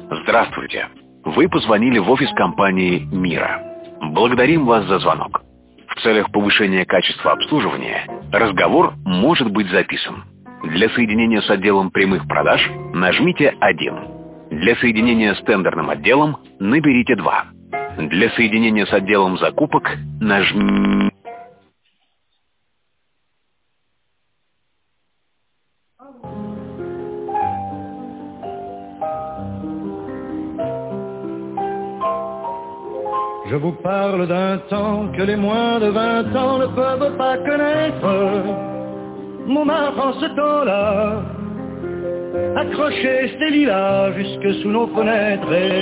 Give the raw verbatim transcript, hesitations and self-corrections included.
Здравствуйте. Вы позвонили в офис компании «Мира». Благодарим вас за звонок. В целях повышения качества обслуживания разговор может быть записан. Для соединения с отделом прямых продаж нажмите один. Для соединения с тендерным отделом наберите два. Для соединения с отделом закупок нажмите... Je vous parle d'un temps que les moins de vingt ans ne peuvent pas connaître. Montmartre en ce temps-là accrochait ses lilas jusque sous nos fenêtres. Et